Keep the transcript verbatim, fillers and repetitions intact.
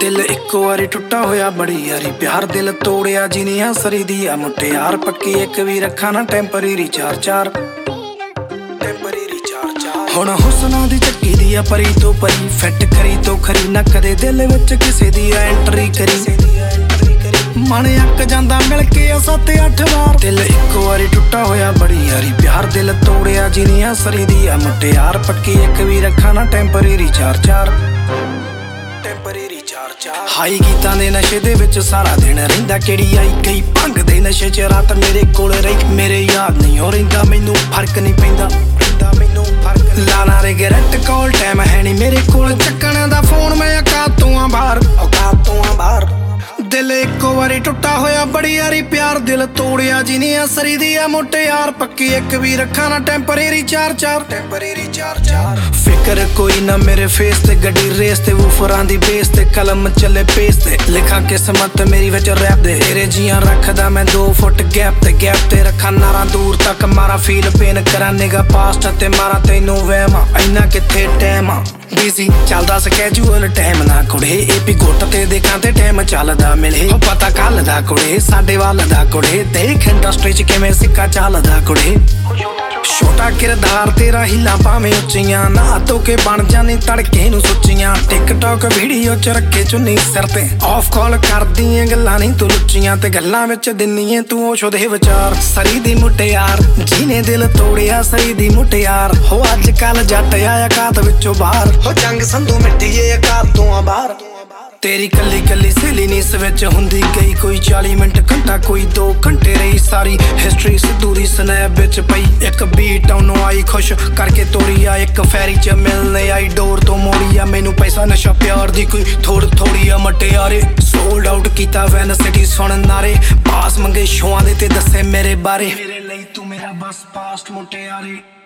दिल इक वारी टुटा होया बड़ी यारी प्यार दिल तोड़िया जिनी हसरी दी आ मुटियार पक्की एक भी रखा ना टेंपरेरी चार चार टेंपरेरी चार चार हुण हुस्ना दी चक्की दी आ परी तो परी फिट करी तो खरी ना कदे दिल विच किसे दी आ एंट्री करी मन अक जांदा मिल के सत्त अठ बार दिल इक वारी टुटा होया बड़ी यारी प्यार दिल तोड़िया जिनी हसरी दी आ मुटियार पक्की एक भी रखा ना टेंपरेरी चार चार टेंपरेरी चार चार हाई गीतां दे नशे दे विच सारा दिन रहिंदा केड़ी आई गई भंग दे नशे च रात मेरे कोल रही मेरे याद नहीं हो रहिंदा मैनू फर्क नहीं पैंदा रहिंदा मैनू फर्क लाना रिग्रेट कॉल टाइम है नहीं मेरे कोल चक्कण दा फोन मैं औकात तों आ बाहर औकात तों आ बाहर दिल इक वारी टुटा होया बड़ी यारी प्यार दिल तोड़िया जिनी हसरी दी आ मुटियार पक्की एक भी रखा ना टेंपरेरी चार चार टेंपरेरी चार चार फिक्र कोई ना मेरे फेस ते गड्डी रेस ते वूफरां दी बेस ते कलम चले पेस ते लिखा किस्मत मेरी विच रैप दे तेरे जियां रखदा मैं दो फुट गैप ते गैप ते रखा नारा दूर तक मारा फील पेन करा निगा पास्ट ते मारा तैनू वहमा इन्ना किथे टाइम आ बिजी चलदा स्कैजूअल टाइम ना कुड़े ए पी गुट ते देखा ते टाइम चलदा मिले पता कल दा कुड़े साडे वाल दा कुड़े देख इंडस्ट्री च किवें सिक्का चलदा कुड़े छोटा किरदार तेरा हिला भावें उच्चियां ना तो के बन जानी तड़के नू सुच्चियां टिकटॉक वीडियो च रखे चुन्नी सिर ते ऑफ कॉल करदियां गल्लां नहीं तू लुच्चियां ते गल्लां विच दिन्नी तू ओशो दे विचार सरी दी मुटियार जिने दिल तोड़िया सरी दी मुटियार हो अज कल जट आया कात विचों बाहर हो जंग संधू मिट्टी कात तों आ बाहर तेरी कली कली सहेली नी इस विच हुंदी गई कोई चाली मिनट घंटा कोई दो घंटे रही सारी हिस्ट्री सिद्धू दी स्नैप विच पई एक बीट ओनू आई खुश करके तोड़ी आ एक फेरी च मिलने आई डोर तो मोड़ी आ मैनू पैसा नशा प्यार दी कोई थोड़ थोड़ी आ मटियारे सोल्ड आउट कीता वैन सिटी सुन नारे पास मंगे शोआं दे ते दस्से मेरे बारे मेरे लई तू मेरा बस पास्ट मुटियारे।